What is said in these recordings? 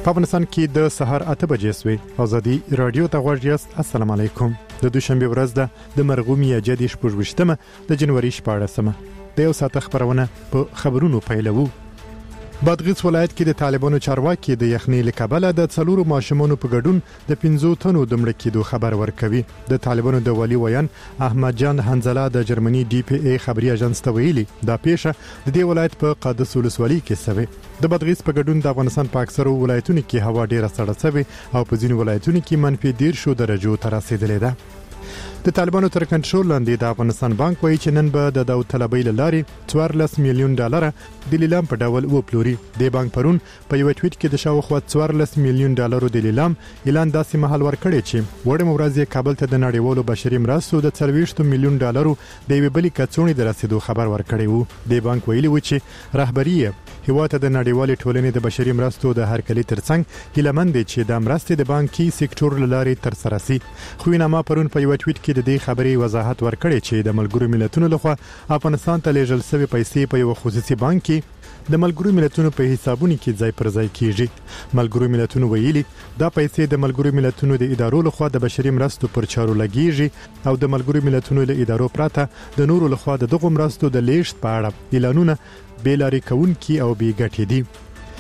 په افغانستان کې د سحر 8 بجې سوي. ازادي رادیو ته غوږ یاست. السلام علیکم. د دوشنبه ورځ ده د مرغومي جدي شپږشتمه د جنوري 14مه. د یو ساعت خبرونه په خبرونو پیلوو. بادغیس ولایت کې د طالبانو چارواکي د یخنۍ لکبله د څلورو ماشومانو په ګډون د 15 تنو د مړ کېدو خبر ورکوي. د طالبانو د والی ویان احمد جان حنزله د جرمني ډي پی ای خبري اژانس ته ویلي دا پیښه د دې ولایت په قادس ولسوالۍ کې شوه. د بادغیس په ګډون د افغانستان په اکثرو ولایتونو کې هوا ډیره سړه شوه او په ځینو ولایتونو کې -10 درجو ته رسیدلې ده. د طالبانو تر کنټرول لاندې د افغانستان بانک وایي چې نن به د داوطلبۍ لارې 14 میلیون ډالر د لیلام په ډول وپلوري. د بانک پرون په یو ټویټ کې د شاوخوا 14 میلیون ډالر د لیلام اعلان داسې مهال ورکړی چې وړم ورځ کابل ته د نړیوالو بشري مرستو د 40 میلیون ډالر د یوې بلې کڅوړې د رسیدو خبر ورکړی وو. د بانک ویلي و چې رهبری هیواد د نړیوالې ټولنې د بشري مرستو د هرکلي ترڅنګ هیلمند دي چې د مرستې د بانکي سکتور لارې تر سره سي. خو نامه پرون په یو ټویټ کې د دې خبرې وضاحت ورکړی چې د ملګرو ملتونو لخوا افغانستان ته لیږل شوی پیسې په یو خصوصي بانک کې د ملګرو ملتونو په حسابونو کې ځای پر ځای کیږي. ملګرو ملتونو ویلي دا پیسې د ملګرو ملتونو د ادارو لخوا د بشري مرستو پر چارو لګیږي او د ملګرو ملتونو له ادارو پراته د نورو لخوا دغه مرستو د لیږد په اړه اعلانونه بیلاری کوونکی او بیګټې دي.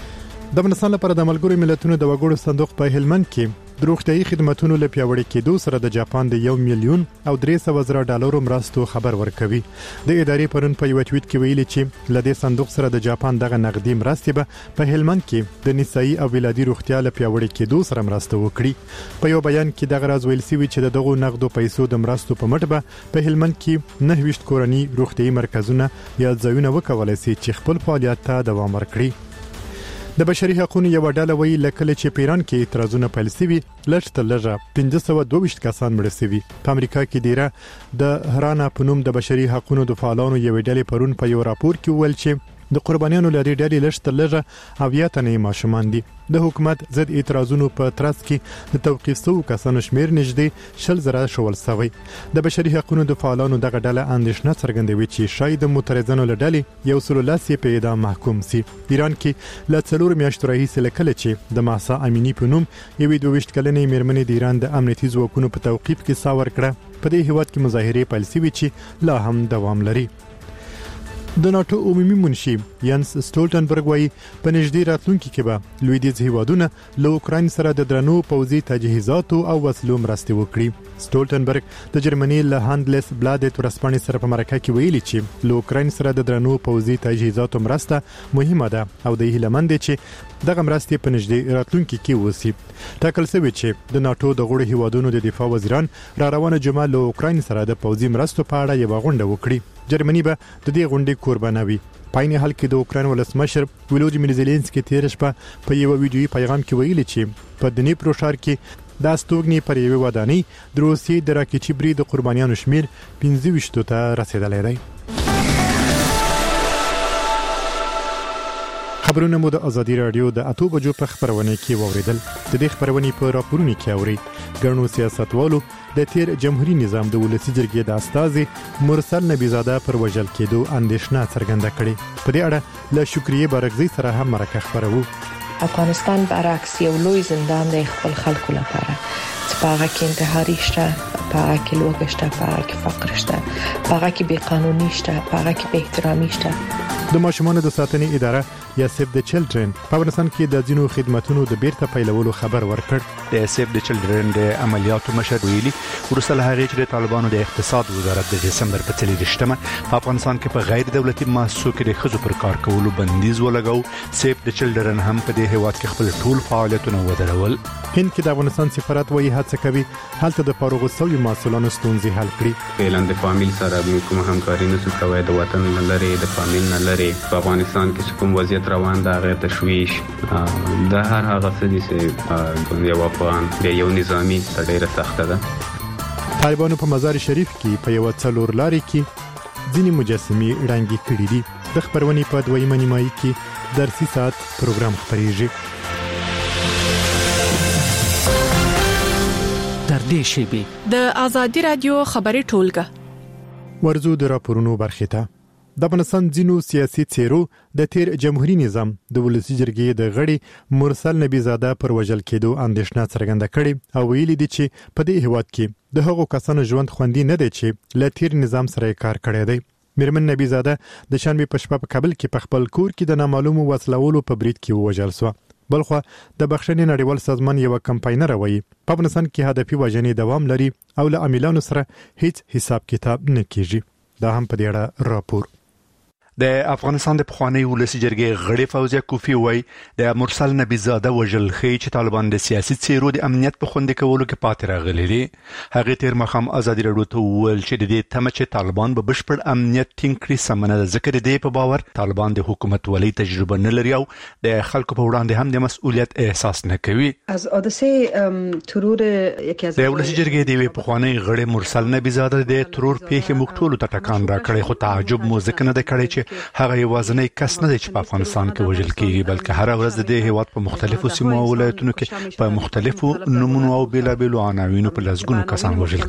د افغانستان لپاره د ملګرو ملتونو د وګړو صندوق په هلمند کې د روغتيایي خدماتو له پیاوړي کېدو سره د جاپان د 1 میلیون او 300,000 ډالر مرستو خبر ورکوي. د ادارې پرون په یو ټویټ کې ویلي چې لدې صندوق سره د جاپان دغه نقدي مرستې به په هلمند کې د نسایي او ولادي روغتیا له پیاوړي کېدو سره مرسته وکړي. په یو بیان کې دغه راز ویل شوی چې دغه نقدو پیسو د مرستو په مټ به په هلمند کې 9 کورنۍ روغتيایي مرکزونه یا ځایونه وکولای شي چې خپل فعالیت ته دوام ورکړي. د بشري حقوقو یو ډله وی لکه چې پیران کې اعتراضونه پیل شوي لږ تر لږه 522 کسان مړ شوي. په امریکا کې ډیره د هرانا په نوم د بشري حقوقو د فعالانو یو ډلې پرون په یو راپور کې ویل چې د قربانیانو لري ډلې لږ تر لږه اویا تنه ماشومان دي. د حکومت ضد اعتراضونو په ترڅ کې د توقيف شوو کسانو شمیر نږدې 10,000 شول شوی. د بشري حقوقو د فعالانو دغه ډله اندېښنه څرګندوي چې شاید د معترضانو لړلې یو سلولاسي په اعدام محکوم سي. ایران کې ل 4 میاشتو راهیسې لکه چې د ماسا امینی په نوم یوې 22 کلنې میرمنې د ایران د امنیتي ځواکونو په توقيف کې ساور کړه. په دې هیواد کې مظاهره پیل شوې چې لا هم دوام لري. د ناتو عمومي منشي یانس سټولټنبرګ وایي په نږدې راتلونکي کې به لویدیځ هیوادونه له اوکراین سره د درنو پوځي تجهیزاتو او وسلو مرستې وکړي. سټولټنبرګ د جرمني له هاندلس بلادت ورسپانې سره په مرکه کې ویلي چې له اوکراین سره د درنو پوځي تجهیزاتو مرسته مهمه ده او د هیلمند چې دغه مرستې په نږدې راتلونکي کې وسی. ټاکل شوی چې د ناتو د غړو هیوادونو د دفاع وزیران را روانه جمعه له اوکراین سره د پوځي مرستو په اړه یو غونډه وکړي. جرمني به د دې غونډې قربانه وي. پاین حال کې د اوکراین ولسمشر ولودیمیر زيلنسکي تیر شپه په یو ویډیويي پیغام کې ویلي چې په دنیپرو ښار کې د استوګنې پر یوې ودانۍ د روسیې د راکېټي برید د قربانیانو شمیر 25 ته رسیدلی دی. خبرونه مو د ازادي رادیو د 8 بجو په خبرونه کې ووریدل. د دې خبرونه په راپورونو کې اوري ګڼو سیاستوالو د تیر جمهوریت نظام د ولسی جرګې د استازي مرسل نبیزاده پر وژل کېدو اندېښنه څرګنده کړې. په دې اړه له شکریه برګزی سره هم مرکه خبرو. افغانستان برعکس یو لوی زندان دی خپل خلکو لپاره. پاغه کې انتحاري شته، پاغه کې لوږه شته، پاغه کې فقر شته، پاغه کې بې قانوني شته، پاغه کې بې احترامي شته. د ماشومانو د ساتنې اداره یا سیف د چلډرن په افغانستان کې د ځینو خدماتو د بیرته پیلولو خبر ورکړ. د سیف د چلډرن د عملیاتو مشر ویلي ورسره هغه چې د طالبانو د اقتصاد وزارت د دسمبر په 30مه په افغانستان کې په غیر دولتي مؤسسو کې د خزو پر کار کولو بندیز ولګاو. سیف د چلډرن هم په دې هیواد کې خپل ټول فعالیتونه ودرول. هند کې د افغانستان سفارت وایي هڅه کوي هلته د فارغ شویو مسؤلانو ستونزې حل کړي. اعلان د فامیل سره کوم همکاري نه کوي د وطن نه لري د فامیل نه لري. په افغانستان کې کوم وضعیت روان ده غیر تشویش د هر هغه څه چې یو افغان د یو نظامی ډیره سخته ده. طالبانو په مزار شریف کې په یو څلور لاري کې ځینې مجسمې ړنګې کړې دي. د خبرونې په دویمه نیمایي کې درسي ساعت پروګرام خبريږي. در دې شیبې د ازادي رادیو خبري ټولګه ورزو د راپورونو برخه ته. د افغانستان ځینو سیاسي څیرو د تیر جمهوریت نظام د ولسی جرګې د غړي مرسل نبی زاده پر وژل کېدو اندېښنه څرګنده کړې او ویلي دي چې په دې هیواد کې د هغو کسانو ژوند خوندي نه دی چې له تیر نظام سره کار کړی دی. میرمن نبی زاده د شنبه په شپه په کابل کې په خپل کور کې د نامعلومو وسلوالو په برید کې وژل شو. بلخو د بخښنې نړیوال سازمان یو کمپاینر وایي په افغانستان کې هدفي وژنې دوام لري او له عاملانو سره هیڅ حساب کتاب نه کیږي. دا هم په دې اړه راپور. د افغانستان د پخوانی ولسی جرګې غړي فوزیه کوفی وای د مرسل نبی زاده وژل خي چې طالبان د سیاسي څیرو د امنیت په خوندې کولو کې پاتې راغلي دي. هغه تیر مخام ازادي راډیو ته وویل چې د دې تمه چې طالبان به بشپړ امنیت ټینګ کړي سمنه ذکر دی په باور طالبان د حکومت ولې تجربه نه لري او د خلکو په وړاندې هم د مسؤلیت احساس نه کوي. از حادثه ترور یکی از د ولسی جرګې د پخوانی غړي مرسل نبی زاده د ترور پیښه مکتول ته ټکان راکړي خو تعجب مو ځکه نه کړی چې هغه یوازنی کس نه دی چې په افغانستان کې وژل کیږي بلکې هر ورځ د هیواد په مختلفو سیمو او ولایتونو کې په مختلفو نمونو او بیلابیلو عناوینو په لږګونو کسان وژل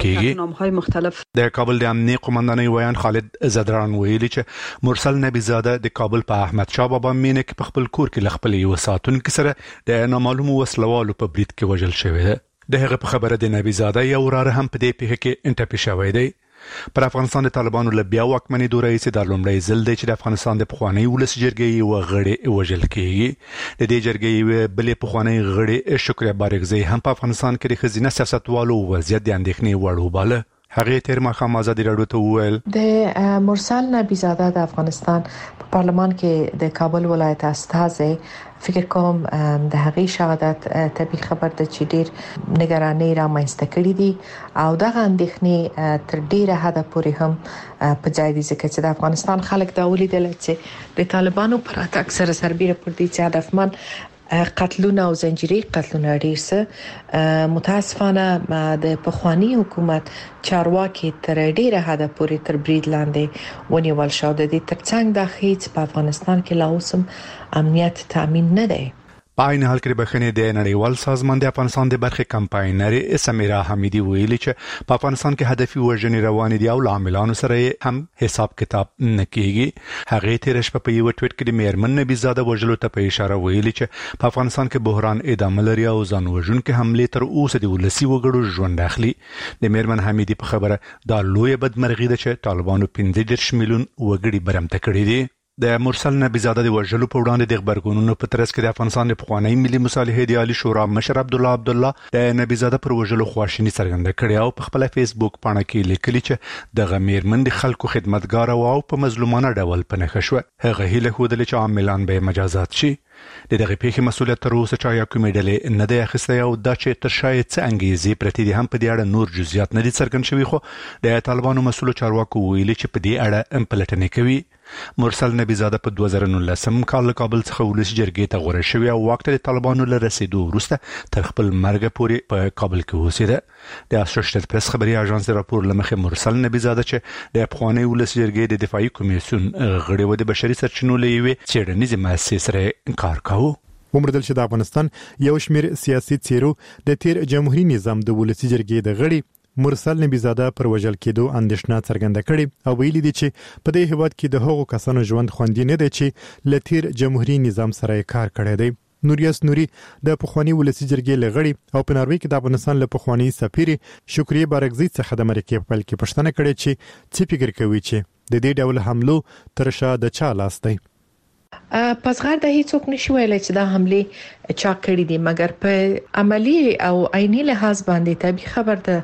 کیږي. د کابل د امنیه قومندانۍ ویان خالد زدران ویلي چې مرسل نبی زاده د کابل په احمد شاه بابا مینه کې په خپل کور کې خپل یو ساتونکو سره د نامعلومو وسلوالو په برید کې وژل شوی دی. د هغه په خبره د نبی زاده یو وراره هم په دې پیښه کې انټپی شوی دی. پر افغانستان د طالبانو له بیا واکمنۍ دوره یې د لومړی ځل دی چې د افغانستان د پخوانی ولسی جرګې یو غړي وژل کیږي. د دې جرګې بلې پخوانی غړي شکر بارګزی هم په افغانستان کې د خزینه سیاستوالو وضعیت د اندېښنې وړ وباله. هغه تیر مخام ازادي راډیو ته وویل د مرسل نبی زاده د افغانستان په پارلمان کې د کابل ولایت استازي فکر کوم د هغې شهادت طبي خبر د چې ډیر نگرانۍ را مېنسته کړې دي او دغه اندېښنې تر ډیره حد پورې هم په ځای دي ځکه چې د افغانستان خلک دا ولیدل چې د طالبانو پر اکثر سربېره پر دې چې هدفمن قتلونه او زنجیري قتلونه ډیر څه متاسفانه د پخوانی حکومت چارواکي تر ډیره حد پورې تر برید لاندې ونیول شو. د دې ترڅنګ د هیڅ په افغانستان کې لا اوسم امنیت تامین نه دی. په عین حال کې بخښنې د نړیوال سازمان د افغانستان د برخې کمپاینر سمیرا حمیدی ویلي چې په افغانستان کې هدفي وژنې روان دي او عاملانو سره هم حساب کتاب نه کیږي. هغه تیر شپه په یو ټویټ کې د میرمن نبی زاده وژلو ته په اشاره ویلي چې په افغانستان کې بحران ادامه لري او ځان وژونکو حمله تر اوسه د ولسی وګړو ژوند اخلي. د میرمن حمیدی په خبره دا لوی بدمرغي ده چې طالبانو 15 میلیون وګړي برمته کړي دي. د مرسل نبی زاده د وژلو په وړاندې د خبرګونونو په ترڅ کې د افغانستان د پخوانی ملي مصالحې د عالی شورا مشر عبدالله د نبی زاده پر وژلو خواشیني څرګنده کړې او په خپل فیسبوک پاڼه کې لیکلي چې د غمیرمن د خلکو خدمتګار او په مظلومانه ډول پنهخ شو. هغه هیله خوده چې عاملان به مجازات شي. د دغه پیښې مسؤلیت تر اوسه چا یا کومې ډلې نه دی اخیستی او دا چې تر شاید څه انګیزې پرتې دي هم په دې اړه نور جزئیات نه دي څرګند شوي خو د طالبانو مسؤل چارواکو ویلي چې په دې اړه پلټنې کوي. مرسل نبی زاده په 2019 کال له کابل څخه ولسی جرګې ته غوړه شوی او وخت د طالبانو له رسیدو وروسته تر خپل مرګ پورې په کابل کې اوسېده. د اسوسییټډ پریس خبري اژانس راپور لمخې مرسل نبی زاده چې د پخوانی ولسی جرګې د دفاعي کمیسیون غړي و د بشري سرچینو لوي چېړنیزه مؤسسې سره کار کاوه. ومردل چې د افغانستان یو شمیر سیاسي څیرو د تیر جمهوریت نظام د ولسی جرګې د غړي مرسل نبی زاده پر وژل کېدو اندېښنه څرګنده کړې او ویلي دي چې په دې هیواد کې د هغو کسانو ژوند خوندي نه دی چې له تیر جمهوریت نظام سره کار کړی دی. نوریاس نوري د پخوانی ولسی جرګې لغړي او په ناروې کې د افغانستان له پخوانی سفیر شکر بارګزی څخه د امریکا په کې پښتنه کړې چې څه فکر کوي چې د دې ډول حملو ترشا د چا لاس دی. پس غیر د هیڅوک نشي ویلای چې دا حمله چا کړې دي مګر په عملی او عیني لحاظ باندې طبي خبر ده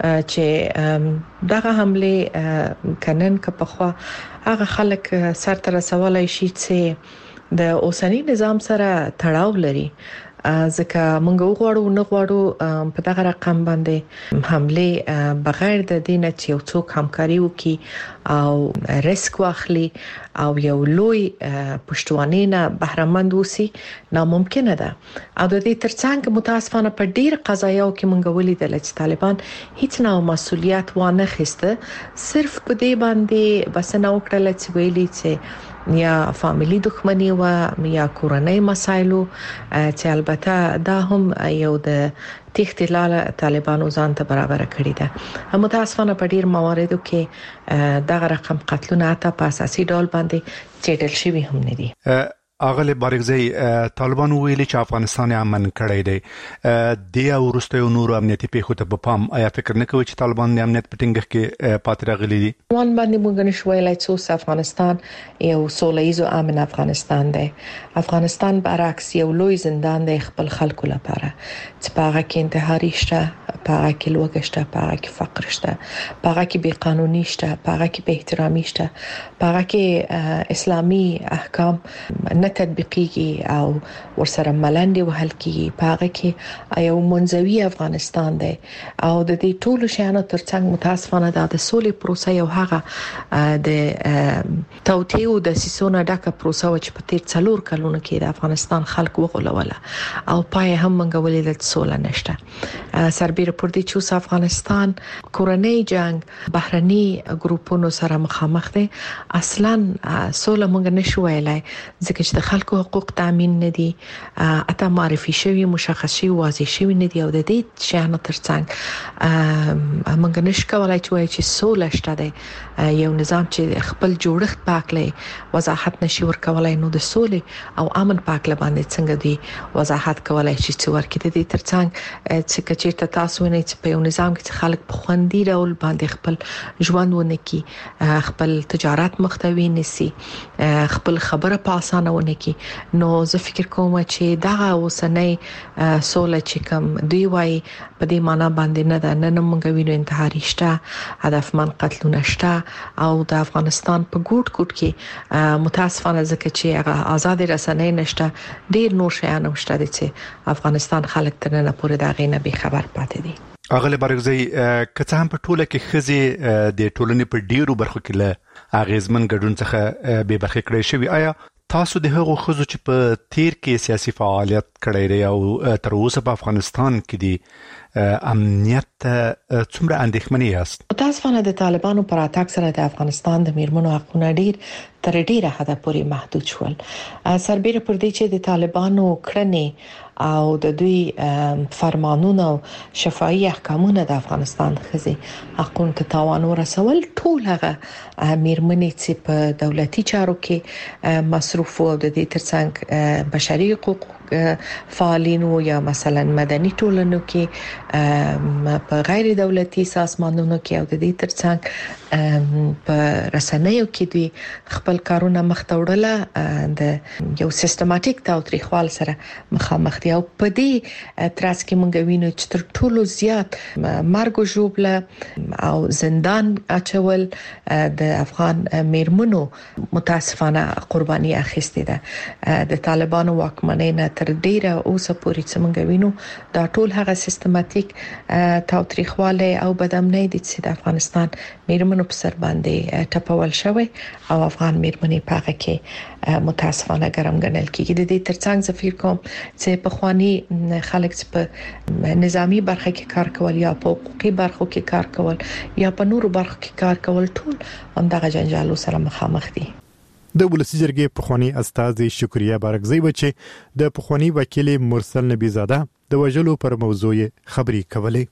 چې دغه حمله کنن که په خوا هغه خلک سر تر سوالای شي چې د اوسنی نظام سره تړاو لري ځکه موږ وغواړو نه غواړو په دغه رقم باندې حمله بغیر د دینه چې یو څوک همکاري وکړي او ریسک واخلي او یو لوی پښتوانه نه بهرمند وسی ناممکن ده. او د دې ترڅنګ متاسفانه په ډیر قضایاو کې موږ ولیدل چې طالبان هیڅ نه مسولیت وانه خسته صرف په دې باندې بس نه وکړل چې ویلي چې یا فامیلی دښمنی و یا کورنۍ مسایلو چې البته البته دا هم یو د تخت لاله طالبانو ځان ته برابر کړی ده. متاسفانه په ډیر مواردو کې دغه رقم قتلونه ته په اساسي ډول باندې چېډل شوی هم نه دي. اغله بارګزی طالبان ویلي چې افغانستان امن کړی دی د ورسته نور امنیتي پیښو ته په پام آیا فکر نه کوي چې طالبان د امنیت په ټینګښت کې پاتې راغلي دي؟ وان باندې موږ نشو ویلای چې افغانستان یو سوله‌ایز او امن افغانستان دی. افغانستان برعکس یو لوی زندان دی خپل خلکو لپاره چې په هغه کې انتحاري شته، په هغه کې لوږه شته، په هغه کې فقر شته، په هغه کې بې قانوني شته، په هغه کې بې احترامي شته، په هغه کې اسلامي احکام نه تطبیقيږي او ورسره ملنډي وهل کیږي. په هغه کې یو منځوي افغانستان دی او د دې ټولو شیانو ترڅنګ متاسفانه د سولې پروسه یو هغه د توطئه او د سیسونه ډکه پروسه و چې په تیر 4 کلونو کې د افغانستان خلک وغولوله او پای هم منګولې د سولې نشته. سربېره پر دې چې افغانستان کورنۍ جنگ بهرني ګروپونو سره مخامخ دي، اصلا سولې موږ نشو ویلای ځکه د خلکو حقوق تامین نه دي، اته معرفي شوی مشخص شوی واضح شوی نه دي او د دې شیانو ترڅنګ موږ نشو کولای چې سوله شته دی. یو نظام چې خپل جوړښت پاکلې وضاحت نشي ورکولای، نو د سولې او امن پاکله باندې څنګه دی وضاحت کولای شي چې ورکې د دې ترڅنګ چې کچېرته تاسو نه چې په یو نظام کې خلک په خوندي ډول باندې خپل ژوند ونکي، خپل تجارت مختوي نسی، خپل خبره په اسانه ونکي، نو زه فکر کوم چې دا اوسنۍ سوله چې کوم دی وای په دې معنا باندې نه ده. نن موږ وینو انتحاري شته، هدفمن قتلونه شته او د افغانستان په ګوټ ګوټ کې متاسفانه ځکه چې هغه آزاد رسنۍ نشته، ډیر نور شیان شته چې افغانستان خلک تر نن پورې دا غي نه به خبر پاتې دي. اغله بارګزی کته هم په ټوله کې خزي د ټولنې په ډیرو برخو کې له اغیزمن ګډون څخه به برخه کړی شوی. آیا تاسو د هغو خزو چې په تیر کې سیاسي فعالیت کړی دی او تر اوسه په افغانستان کې دی امنیت څومره اندېښمنې یاست؟ متاسفانه د طالبانو پر اتاک سره د افغانستان د میرمنو حقوقونه تر ډیره حده پورې محدود شول. سربېره پر دې چې د طالبانو کړنې او د دوی فرمانونه او شفاهي احکامونه د افغانستان خزي حقوقو ته تاوان ورسول، ټول هغه میرمنې چې په دولتي چارو کې مصروف او د دې ترڅنګ بشري حقوق فعالینو یا مثلا مدني ټولنو کې په غیر دولتي سازمانونو کې او د دې ترڅنګ په رسنیو کې دوی خپل کارونه مخته وړل د یو سیستماتیک تاوتریخوال سره مخامخ دي او په دې ترڅ کې موږ وینو چې تر ټولو زیات مرګ او ژوبله او زندان اچول د افغان میرمنو متاسفانه قرباني اخیستې ده. د طالبانو واکمنۍ نه تر ډیره اوسه پورې چې موږ وینو دا ټول هغه سیستماتیک تاوتریخواله او بدامنۍ د افغانستان میرمنو په سر باندې ټپول شوی او افغان میرمنې په هغه کې متاسفانه ګرم ګڼل کیږي. د دې ترڅنګ زه فکر کوم چې په خواني خلک چې په نظامی برخه کې کار کول یا په حقوقي برخو کې کار کول یا په نورو برخو کې کار کول ټول همدغه جنجالو سره مخامخ دي. د ولسی جرګې پخوانی استاد شکریه بارګزی و چې د پخوانی وکیل مرسل نبی زاده د وجلو پر موضوع خبري کولې.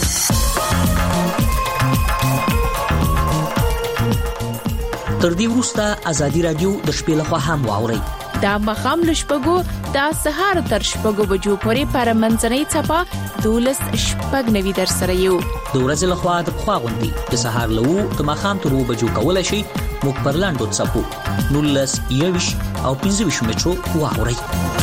تر دې وروسته ازادي رادیو د شپې لخوا هم واوري. دا مخام لشپګو دا سهار تر شپګو بجو پورې پر منځنۍ چپا 12:09 در سره یو. د ورځې لخوا د خواغوندي د سهار لو د مخام تر 2 بجو کول شي موږ پر لاندو چپو 19 او 15 مترو واوري.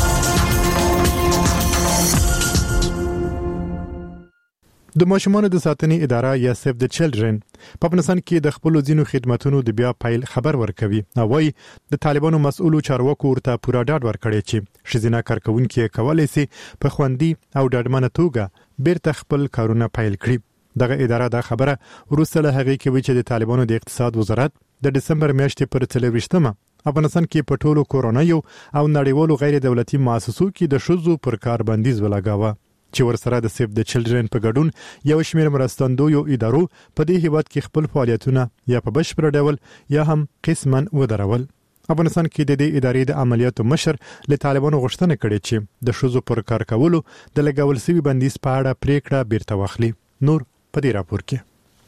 د ماشومانو د ساتنې اداره یا سیف د چلډرن په افغانستان کې د خپل ځینو خدماتو د بیا پایل خبر ورکوي. او وايي د طالبانو مسؤلو چارواکو ورته پورا ډاډ ورکړي چې شزینه کارکونکو کولای شي په خوندي او ډاډمنه توګه بیرته خپل کارونه پایل کړي. دغه اداره دا خبره وروسته له هغه کې چې د طالبانو د اقتصاد وزارت د دسمبر میاشتې پر 23مه افغانستان کې په ټولو کورونایو او نړیوالو غیر دولتي مؤسسو کې د شذو پر کار بندیز ولګاوه چې ورسره د سیف د چلډرن په ګډون یو شمېر مرستندویو ادارو په دې هیواد کې خپل فعالیتونه یا په بشپړ ډول یا هم قسماً ودرول. افغانستان کې د دې ادارې د عملیاتو مشر له طالبانو غوښتنه کړې چې د شوزو پر کار کولو د لګول شوی بندیز په اړه پریکړه بیرته واخلي. نور په دې راپور کې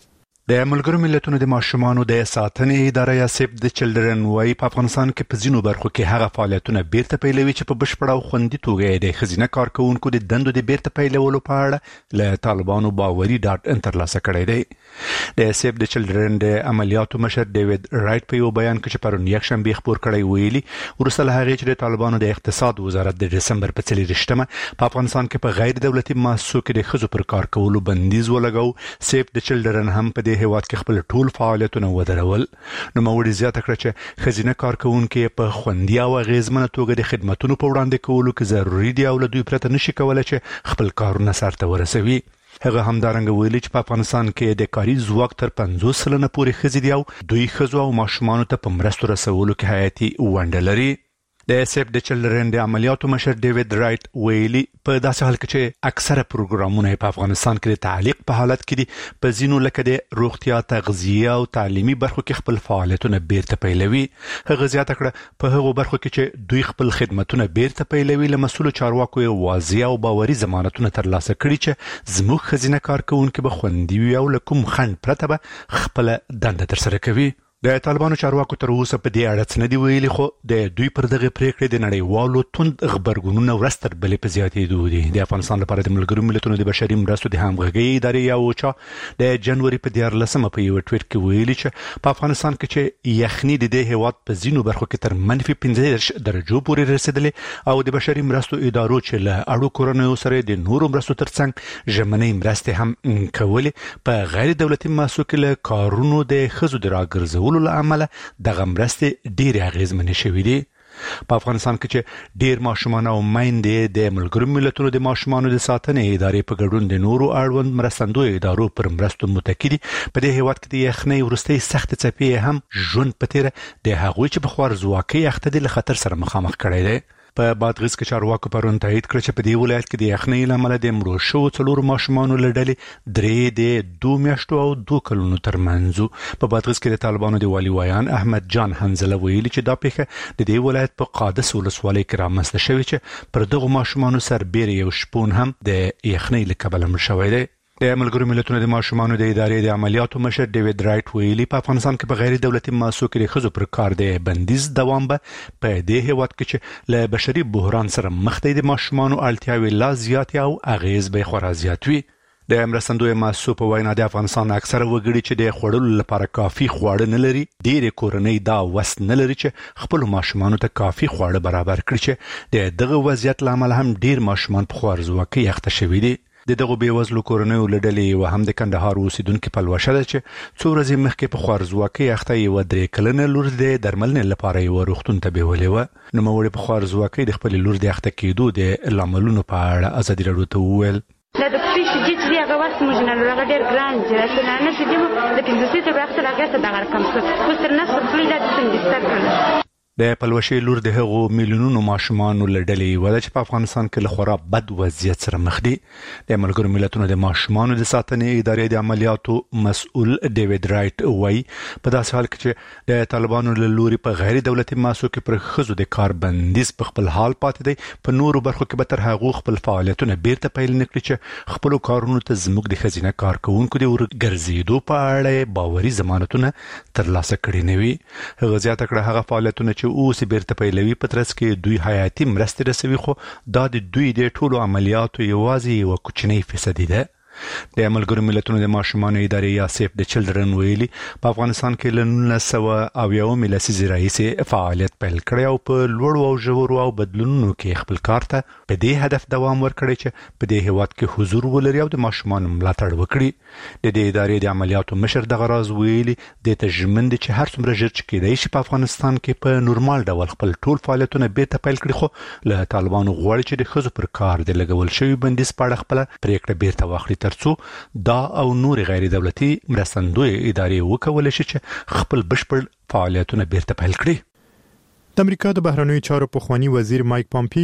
د ملګرو ملتونو د ماشومانو د ساتنې اداره یا سیف د چلډرن وايي په افغانستان کې په ځینو برخو کې هغه فعالیتونه بیرته پیلوي چې په بشپړ او خوندي توګه د خزینه کارکونکو د دندو د بیرته پیلولو په اړه له طالبانو باوري ډاټ انترلاسه کړی دی. د سیف د چلډرن د عملیاتو مشر ډیوډ رایټ په یو بیان کې چې پرون یکشنبه خبر کړی ویلي ورسره هغه چې د طالبانو د اقتصاد وزارت د دسمبر په 30مه په افغانستان کې په غیر دولتي مؤسسو کې د خزو پر کار کولو بندیز ولګاو. سیف د چلډرن هم په هیواد کې خپل ټول فعالیتونه ودرول. نو موري زیاته کړ چې خزینه کارکونکو په خوندي او غیزمنه توګه د خدماتو په وړاندې کولو کې ضروري دی او له دوی پرته نشي کولای چې خپل کارونه سرته ورسوي. هغه همدارنګه ویلي چې په افغانستان کې د کاري ځواک تر 50% پورې خزي دي او دوی خزو او ماشومان ته په مرستو رسولو کې حیاتي ونډه لري. د سیف د چلډرن د عملیاتو مشر ډیوډ رایټ ویلي په داسې حال کې چې اکثره پروګرامونه په افغانستان کې د تعلیق په حالت کې دي په ځینو لکه د روغتیا تغذیه او تعلیمي برخو کې خپل فعالیتونه بیرته پیلوي. هغه زیاته کړه په هغو برخو کې چې دوی خپل خدماتونه بیرته پیلوي له مسؤل چارواکو واضح او باوري ضمانتونه ترلاسه کړي چې زموږ خزینه کارکونکو به خوندي وي او له کوم خنډ پرته به خپل دنده ترسره کوي. د طالبانو چارواکو تر اوسه په دې اړه څه نه دی ویلي خو د دوی پر دغه پریکړې د نړیوالو توند خبرګونونو ورستر بلې په زیاتېدو دي. د افغانستان لپاره د ملګرو ملتونو د بشري مرستو د همغږۍ ادارې یا اوچا د جنوري په 14مه په یو ټویټ کې ویلي چې په افغانستان کې چې یخني د دې هیواد په ځینو برخو کې تر -15 درجو پورې رسیدلې او د بشري مرستو ادارو چې له اړو کورنیو سره د نورو مرستو ترڅنګ ژمنۍ مرستې هم کولې په غیر دولتي مؤسسو کې له کارونو د خزو د راګرځولو لامل دغه مرستې ډېرې اغیزمنې شوې دي. په افغانستان کې چې ډېر ماشومان او میندې د ملګرو ملتونو د ماشومانو د ساتنې ادارې په ګډون د نورو اړوند مرستندوی ادارو پر مرستو متکی دي. په دې هیواد کې د یخنۍ وروستۍ سخت څپې هم ژوند په تیره د هغوی چې په خوارځواکۍ اخته دي له خطر سره مخامخ کړی دی. په بادغیس کې چارواکو پرون تایید کړ چې په دې ولایت کې د یخنۍ لامل د مړو شوو 4 ماشومانو له ډلې 3 د 2 میاشتو او 2 کلونو ترمنځ. په بادغیس کې د طالبانو د والي وایان احمد جان حنزله ویلي چې دا پیښه د دې ولایت په قادس ولسوالۍ کې رامنځته شوې چې پر دغه ماشومانو سربېره یو شپون هم د یخنۍ له کبله مړ شوی دی. د ملګرو ملتونو د ماشومانو د ادارې د عملیاتو مشر ډیوډ رایټ ویلي په افغانستان کې په غیر دولتي مؤسسو کې د خزو پر کار د بندیز دوام به په دې هیواد کې چې له بشري بحران سره مخ دي د ماشومانو اړتیاوې لا زیاتې او اغیز به خورا زیات وي. د مرستندوی مؤسسو په وینا د افغانستان اکثره وګړي چې د خوړلو لپاره کافي خواړه نه لري ډېرې کورنۍ دا وس نه لري چې خپل ماشومانو ته کافي خواړه برابر کړي چې د دغه وضعیت لامل هم ډېر ماشومان په خوارځواکۍ اخته شوي دي. د دغه بیوزلو کورنیو لړلې و هم د کندهار اوسیدونکو پلوشه ده چې څو ورځې مخکې په خوارځواکۍ اخته یو 3 کلنه لور د درملنې لپاره یو روغتون ته بیولې و. نو موري په خوارځواکۍ د خپل لور د اخته کېدو د لاملونو په اړه ازادي راډیو ته وویل لا د پښې شي چې هغه وخت موږ نه لږ ډېر ګران چې نه شي د 15 ته وخت راغی ته دغه کم څه وستر نه خپل د څنګه ستکل د پلوشي لور د هغو میلیونونو ماشومانو لړلې و چې په افغانستان کې له خورا بد وضعیت سره مخ دي. د ملګرو ملتونو د ماشومانو د ساتنې ادارې د عملیاتو مسؤل ډیوډ رایټ وایي په داسې حال کې چې د طالبانو له لوري په غیر دولتي مؤسسو کې پر خزو د کار بندیز په خپل حال پاتې دی په نورو برخو کې به تر هغو خپل فعالیتونه بیرته پیل نکړي چې خپل کارونو ته زموږ د خزینه کارکونکو د ورګرځېدو په اړه باوري ضمانتونه ترلاسه کړي نه وي. هغه زیاته کړه هغه فعالیتونه چې اوس بیرته پیلوي په ترڅ کې دوی حیاتي مرستې رسوي خو دا د دوی د ټولو عملیاتو یوازې یو کوچنی فیصدي ده. د ملګرو ملتونو د ماشومانو ادارې یا سیف د چلډرن ویلي په افغانستان کې له 1990 لسیزې راهیسې فعالیت پیل کړی او په لوړو او ژورو او بدلونونو کې خپل کار ته په دې هدف دوام ورکړی چې په دې هیواد کې حضور ولري او د ماشومانو ملاتړ وکړي. د دې ادارې د عملیاتو مشر دغه راز ویلي د تجمن دي چې هر څومره ژر چې کېدای شي په افغانستان کې په نورمال ډول خپل ټول فعالیتونه بیرته پیل کړي خو له طالبانو غواړي چې د خزو پر کار د لګول شوی بندیز په اړه خپل پریکړه بیرته واخلي ترڅو دا او نور غیر دولتي مرستندوی ادارې وکولای شي چې خپل بشپړ فعالیتونه بیرته پیل کړي. د امریکا د بهرنیو چارو پخوانی وزیر مایک پامپیو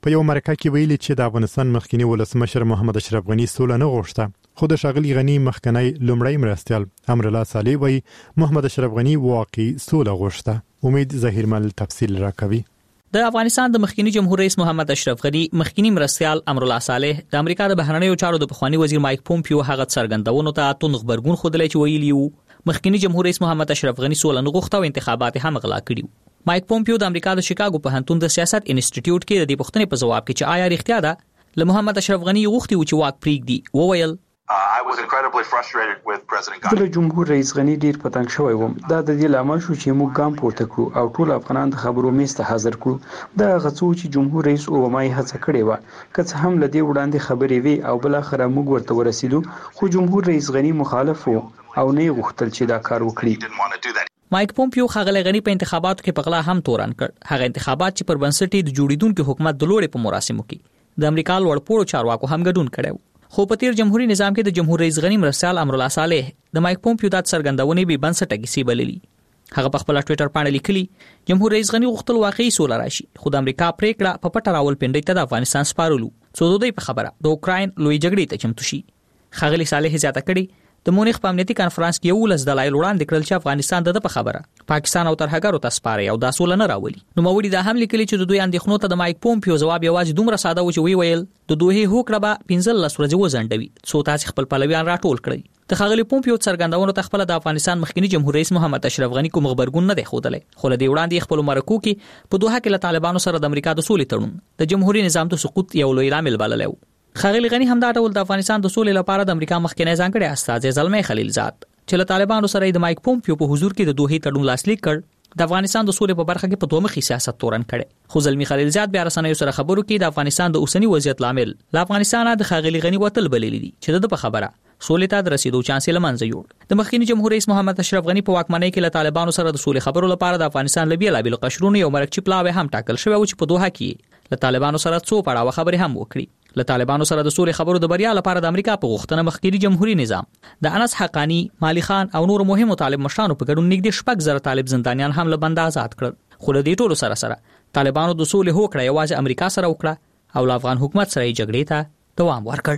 په یو مرکه کې ویلي چې د افغانستان مخکنی ولسمشر محمد اشرف غنی سوله نه غوښته، خو د ښاغلي غنی مخکنی لومړی مرستیال امرالله صالح وایي محمد اشرف غنی واقعي سوله غوښته. امید ظهیرمل تفصیل راکوي. د افغانستان د مخکنی جمهور رئیس محمد اشرف غنی مخکنی مرستیال امرالله صالح د امریکا د بهرنیو چارو د پخوانی وزیر مایک پومپیو هغه څرګندونو ته توند خبرګون خوده چې ویلی وو مخکنی جمهور رئیس محمد اشرف غنی سوله نه غوښته او انتخابات هم غلا کړي. مایک پومپیو د امریکا د شیکاګو پوهنتون د سیاست انسټیټیوټ کې د دې پوښتنې په جواب کې چې آیا رښتیا ده له محمد اشرف غنی غوښتي و چې واک پریږدي، وویل I was incredibly frustrated with President Ghani. د جمهور رئیس غنی ډیر پتنګ شوی وم. دا د دې لامل شو چې موږ ګام پورته کړو او ټول افغانان د خبرو میز ته حاضر کړو. دا غڅو چې جمهور رئیس اوباما یې هڅه کړې و که څه هم لدی وړاندې خبرې وی او بل اخر موږ ورته ورسېدو، خو جمهور رئیس غنی مخالف و او نه غوښتل چې دا کار وکړي. مایک پومپیو ښاغلی غنی په انتخاباتو کې په غلا هم تورن کړ، هغه انتخابات چې پر بنسټ د جوړیدونکو حکومت د لوړې په مراسمو کې د امریکا لوړپوړو چارواکو هم ګډون کړو. خو په تیر جمهوریت نظام کې د جمهور رئیس غنی مرستیال امرالله صالح د مایک پومپیو د څرګندونې به بنسټه کیسې بللي. هغه په خپل ټوئیټر باندې لیکلي جمهور رئیس غنی غوښتل واقعي سوله راشي، خو د امریکا پریکړه په پټه راولپنډۍ ته د افغانستان سپارلو څو دوی په خبره د اوکراین لوی جګړې ته چمتو شي. ښاغلي صالح زیاته کړي د مونیخ په امنیتي کانفرنس کې یو لس دلایل وړاندې کړل چې افغانستان د په خبره پاکستان او ترهګرو ته سپاري او د سوله نه راولي. نو موري دا هم لیکلي چې د دوی اندېښنو ته د مایک پومپیو جواب یوازې دومره ساده و چې ویل د دوه هوکړه به 15 ورځې وزندوي څو تاسو خپل پلویان راټول کړئ. د ښاغلي پومپیو څرګندونو ته خپل د افغانستان مخکنی جمهور رئیس محمد اشرف غنی کوم خبرګون نه دی خوده، خو له دې وړاندې خپل مرکو کې په دوحه کې له طالبانو سره د امریکا د سولې تړون د جمهوریت نظام د سقوط یو لوی عامل بللی و. ښاغلي غنی هم دا ډول د افغانستان د سولې لپاره د امریکا مخکنی ځانګړي استازی زلمي خلیلزاد چې له طالبانو سره د مایک پومپیو په حضور کې د دوه تړون لاسلیک کړ د افغانستان د سولې په برخه کې په دوه مخي سیاست تورن کړي. خو زلمي خلیلزاد بیا رسنیو سره خبرو کې د افغانستان د اوسنی وضعیت لامل له افغانستان د ښاغلي غنی وتل بللی دي چې د خبره سولې ته د رسیدو چانس لمنځه یوړ. د مخکنی جمهور رئیس محمد اشرف غنی په واکمنۍ کې له طالبانو سره د سولې خبرو لپاره د افغانستان لبي لابل قشرونو یو مرکچی پلاوی هم ټاکل شوی و چې په دوحه کې له طالبانو سره څو پړاو خبرې هم وکړي. له طالبانو سره د سولې خبرو د بریا لپاره د امریکا په غوښتنه مخکنی جمهوریت نظام د انس حقانی، مالی خان او نور مهمو طالب مشرانو په ګډون نږدې 6,000 طالب زندانیان هم له بند آزاد کړل. خو له دې ټولو سره طالبانو د سولې هوکړه یوازې امریکا سره وکړه او له افغان حکومت سره یې جګړې ته دوام ورکړ.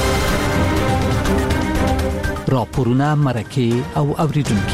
راپورونه مرکه او اوریدونکو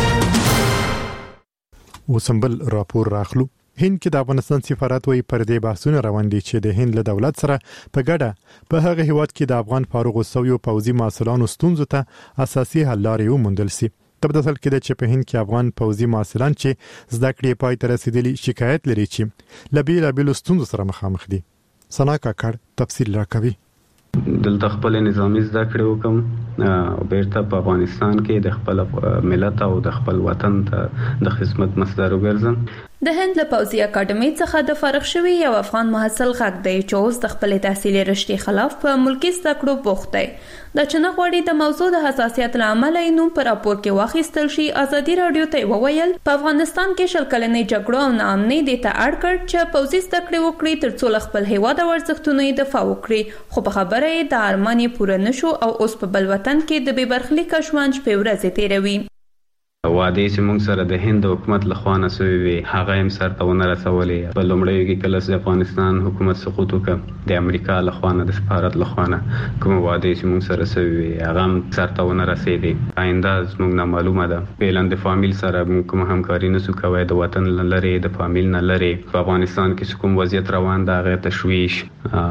وسمبل راپور راخلو. هند کې د افغانستان سفارت وی پر دې بحثونه روان دي چې د هند له دولت سره په ګډه په هغه هیواد کې د افغان فارغ الصویو پوځي مسؤلانو ستونزو ته اساسي حل لارې وموندل سي. تبدل کې چې په هند کې افغان پوځي مسؤلان چې زده کړې پای ته رسیدلي شکایت لري چې لبي لابل ستونزو سره مخامخ دي. سنا کاکړ تفصیل راکوي. دلته خپل نظامی زده کړې وکم او بیرته په افغانستان کې د خپل ملت او د خپل وطن ته د خدمت مصدر وګرځم. د هند له پوځي اکاډمۍ څخه د فارغ شوی یو افغان محصل غږ دی چې اوس د خپل تحصیلي رشتې خلاف په ملکی زده کړو بوخت دی. د چنه غوړي د موضوع د حساسیت لامل یې نوم پر راپور کې واخیستل شي. ازادي رادیو ته وویل په افغانستان کې شل کلنې جګړو او ناامنۍ د ته اړ کړ چې پوځي زده کړې وکړي ترڅو خپل هیواد او ارزښتونه یې دفاع وکړي، خو په خبره یې د ارمان یې پوره نشو او اوس په بل وطن کې د بې برخلیک ژوند په ورځ تیروي. وعده چې موږ سره د هند حکومت لخوا نسوي وي هغه هم سره ونه رسولې. په لومړیو کې کله چې افغانستان حکومت سقوط وکړ د امریکا لخوا نه د سفارت لخوا نه کوم وعده چې موږ سره سوي وي هغه هم سره ونه رسیدي. آینده موږ نه معلومه ده. پیلن د فامیل سره کوم همکاري نسو کوي، د وطن لری د فامیل نه لری. په افغانستان کې کوم وضعیت روان ده هغه تشویش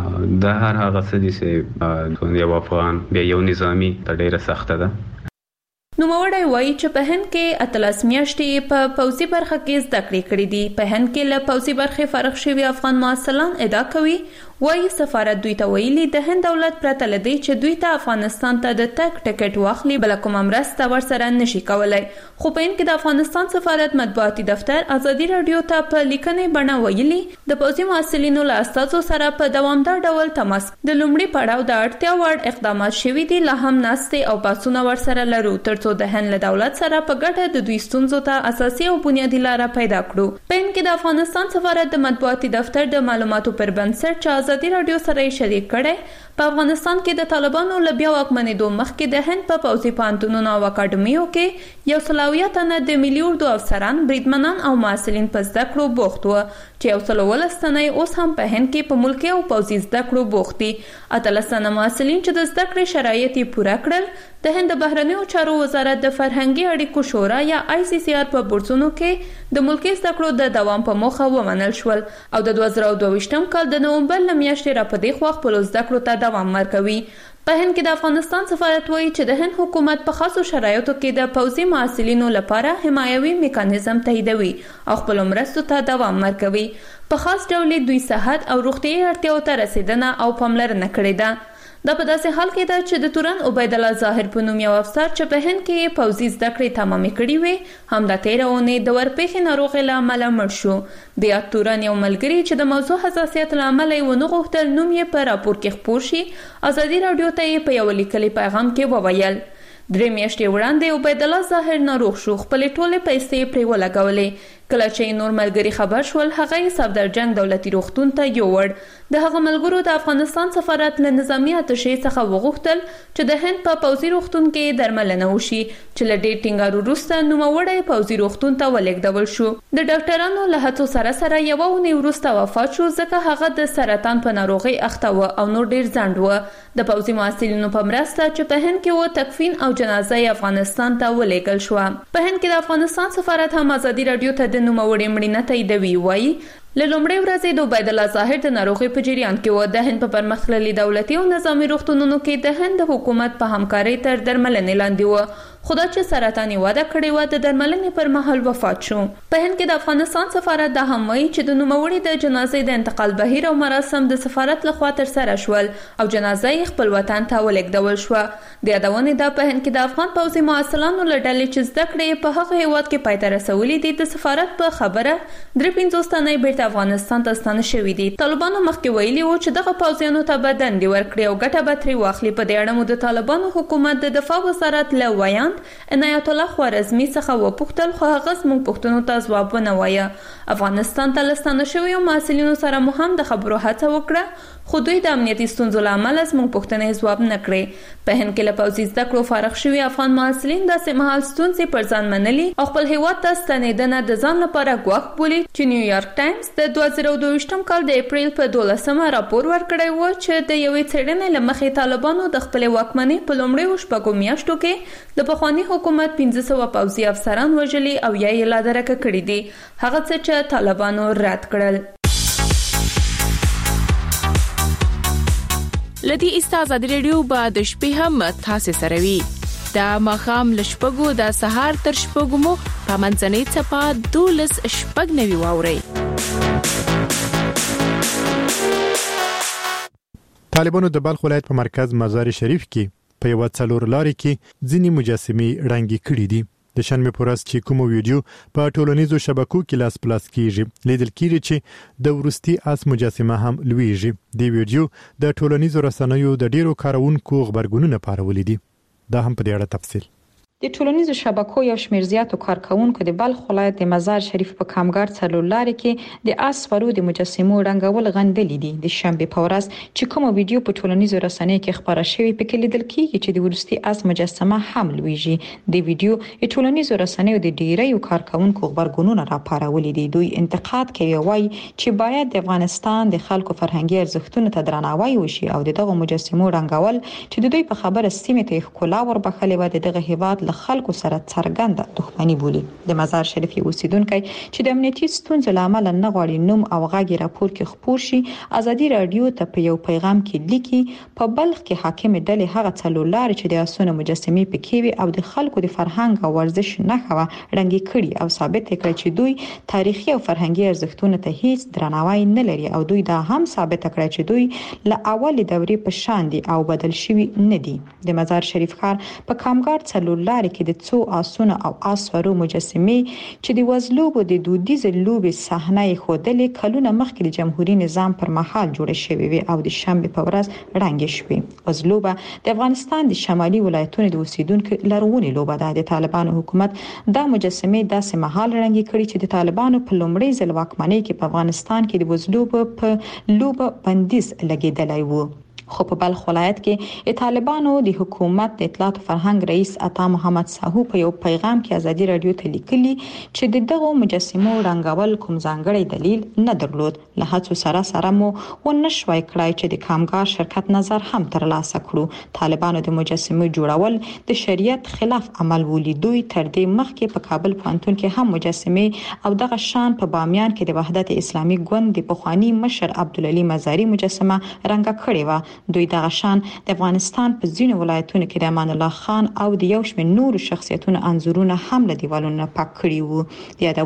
د هر هغه څه چې یو افغان بیا یو نظامی ته ډیره سخته ده. نوموړی وایي چې په هند کې 18 میاشتې په پوځي برخه کې زده کړې کړې دي. په هند کې له پوځي برخې فارغ شوي افغان محصلان ادعا کوي وایي سفارت دوی ته ویلي د هند دولت پرته لدی چې دوی ته افغانستان ته د تګ ټکټ واخلي بل کومه مرسته ورسره نشي کولای. خو په هند کې د افغانستان سفارت مطبوعاتي دفتر ازادي رادیو ته په لیکنې بڼه ویلي د پوځي محصلینو له استادو سره په دوامدار ډول تماس د لومړي پړاو د اړتیا وړ اقدامات شوي دي. لا هم ناستې او پاسونه ورسره لرو ترڅو د هند له دولت سره په ګډه د دوی ستونزو ته اساسي او بنیادی لاره پیدا کړو. په هند کې د افغانستان سفارت د مطبوعاتي دفتر د معلوماتو پر بنسټ ازادي رادیو سره شریک کړي. په افغانستان کې د طالبانو له بیا واکمنېدو مخکې د هند په پوځي پوهنتونونو او اکاډمیو کې 100 تنه د ملي اردو افسران، بریدمنان او محصلین په زده کړو بوخت وو چې 110 تنه اوس هم په هند کې په ملکي او پوځي زده کړو بوخت دي. 18 تنه محصلین چې د زده کړې شرایط یې پوره کړل د هند د بهرنیو چارو وزارت د فرهنګي اړیکو شورا یا ICCR په بورسونو کې د ملکي زده کړو د دوام په موخه ومنل شول او د 2022 کال د نومبر لمیاشتې را پدې خو خپل زده کړو ته دوام ورکوي. په هند کې د افغانستان سفارت وایي چې د هند حکومت په خاصو شرایطو کې د پوځي محصلینو لپاره حمایوي میکانیزم تاییدوي او خپل مرستو ته دوام ورکوي. په خاص ډول دوی صحت او روغتیايي اړتیاو ته رسیدنه او پاملرنه کړې ده. دا په داسې حال کې ده چې د تورن عبید الله ظاهر په نوم یو افسر چې په هند کې پوځي زده کړې تمامې کړې وې هم د 13 اونۍ د ورپېښې ناروغۍ له امله مړ شو. د یاد تورن یو ملګري چې د موضوع حساسیت له امله یې ونه غوښتل نوم یې په راپور کې خپور شي، ازادي رادیو ته یې په یو لیکلي پیغام کې وویل. 3 میاشتې وړاندې عبید الله ظاهر ناروغ شو، خپلې ټولې پیسې پرې ولګولې. کله چې نور ملګري خبر شول هغه یې صفدرجنګ دولتي روغتون ته یووړ. د هغه ملګرو د افغانستان سفارت له نظامی اتشې څخه وغوښتل چې د هند په پوځي روغتون کې درملنه وشي چې له ډېر ټینګار وروسته نوموړی پوځي روغتون ته ولېږدول شو. د ډاکټرانو له هڅو سره سره یوه اونۍ وروسته وفات شو ځکه هغه د سرطان په ناروغۍ اخته و او نور ډېر ځنډ و. د پوځي محصلینو په مرسته چې په هند کې و تکفین او جنازه یې افغانستان ته ولېږل شوه. په هند کې د افغانستان سفارت هم ازادي رادیو ته د نوموړې مړینه تاییدوي. وایي له لومړۍ ورځې د عبید الله ظاهر د ناروغۍ په جریان کې و. د هند په پرمختللي دولتي او نظامي روغتونونو کې د هند د حکومت په همکارۍ تر درملنې لاندې و. خدا چې سرطان یې وده کړې و د درملنې پر مهال وفات شو. په هند کې د افغانستان سفارت دا هم وایي چې د نوموړي د جنازې د انتقال بهیر او مراسم د سفارت لخوا ترسره شول او جنازه یې خپل وطن ته ولېږدول شوه. د یادونې ده په هند کې د افغان پوځي محصلانو له ډلې چې زده کړې په هغه هیواد کې پای ته رسولې دي د سفارت په خبره 53 تنه بیرته افغانستان ته ستانه شوي دي. طالبانو مخکې ویلي وو چې دغه پوځیانو ته به دندې ورکړي او ګټه به ترې واخلي. په دې اړه مو د طالبانو حکومت د دفاع وزارت له ویاند عنایت الله خوارزمي څخه وپوښتل خو هغه زموږ پوښتنو ته ځواب ونه وایه. افغانستان ته له ستانه شویو محصلینو سره مو هم د خبرو هڅه وکړه خو دوی د امنیتي ستونزو له امله زموږ پوښتنې ځواب نه کړې. په هند کې له پوځي زده کړو فارغ شوي افغان محصلین داسې مهال ستونزې پر ځان منلي او خپل هیواد ته ستنېدنه د ځان لپاره ګواښ بولي چې نیویارک ټایمز د 2022 کال د اپریل په 12 راپور ورکړی و چې د یوې څېړنې له مخې طالبانو د خپلې واکمنۍ په لومړیو 6 میاشتو کې د پخواني حکومت 1500 پوځي افسران وژلي او یا یې لا درکه کړي دي، هغه څه چې طالبانو رد کړل. لدی استازادي رادیو با د شپې هم تاسو سره وي. دا مخام لشپګو د سهار تر شپګو مو په منځنۍ چپا 12 شپګ نوي واوري. طالبانو د بلخ ولایت په مرکز مزار شریف کې په یو څلور لاري کې ځینی مجسمې رنګي کړې دي. د شنبه پر ورځ چې کوم ویډیو په ټولنیزو شبکو کې لاس پلاس کیږي لیدل کیږي چې د ورستي اس مجسمه هم لویږي. د ویډیو د ټولنیزو رسنیو د ډیرو کارونکو خبرګونونه پارولې دي. دا هم په دې اړه تفصیل. د ټولنیزو شبکو یو شمېر زیاتو کارکونکو د بلخ ولایت د مزار شریف په کامګار څلور لارې کې د اس سپرو د مجسمو رنګول غندلې دي. د شنبه په ورځ چې کوم ویډیو په ټولنیزو رسنیو کې خبره شوې پکې لیدل کیږي چې د ورستي اس مجسمه هم لویږي. د ویډیو د ټولنیزو رسنیو د ډیرو کارکونکو خبرګونونه راپارولې دي. دوی انتقاد کوي وایي چې باید د افغانستان د خلکو فرهنګي ارزښتونو ته درناوی وشي او دغه مجسمو رنګول چې د دوی په خبره سیمه ته ښکلا وربخلې و دغه هیواد خلکو سره څرګنده دښمنی بولي. د مزار شریف اوسیدونکو چې د امنیتي ستونزو لامل نه غواړي نوم او غږی راپور کې خپور شي ازادي رادیو ته په یو پیغام کې لیکي په بلخ کې حاکم ډلې هغه څلور چې د اسونو مجسمې پکې وي او د خلکو د فرهنګ او ورزش نه خوا رنګي کړي او ثابت کړي چې دوی تاریخي او فرهنګي ارزښتونو ته هیڅ درناوی نه لري او دوی دا هم ثابت کړي چې دوی له اول دورې په شان دي او بدل شوي نه دي. د مزار شریف ښار په کامګار څلور لارې کې د څو آسونو او آسورو مجسمې چې د وزلوبو د دودیز لوبې صحنه خودلې کلونه مخکې د جمهوریت نظام پر مهال جوړه شوې وي او د شنبه په ورځ رنګ شوې. وزلوبه د افغانستان د شمالي ولایتونو د اوسیدونکو لرغونی لوبه ده. د طالبانو حکومت دا مجسمې داسې مهال رنګ کړي چې د طالبانو په لومړي ځل واکمنۍ کې په افغانستان کې د وزلوبه په لوبه بندیز لګیدلی و. خو په بلخ ولایت کې طالبانو د حکومت د اطلاعات او فرهنګ رئیس عطا محمد ساهو په یو پیغام کې ازادي رادیو ته لیکلي چې دغه مجسمو رنګول کوم ځانګړی دلیل نه درلود. له هڅو سره مو ونشوي کړای چې د کامګار شرکت نظر هم ترلاسه کړو. طالبانو د مجسمو جوړول د شریعت خلاف عمل ولید. دوی تر دې مخکې په کابل پوهنتون کې هم مجسمه او دغه شان په بامیان کې د وحدت اسلامي ګوند د پخوانی مشر عبدالعلی مزاری مجسمه رنګ کړې و. دوی دغه شان د افغانستان په ځینو ولایتونو کې د امان الله خان او د یو شمېر نورو شخصیتونو انځورونه هم له دیوالونو پاک کړي وو.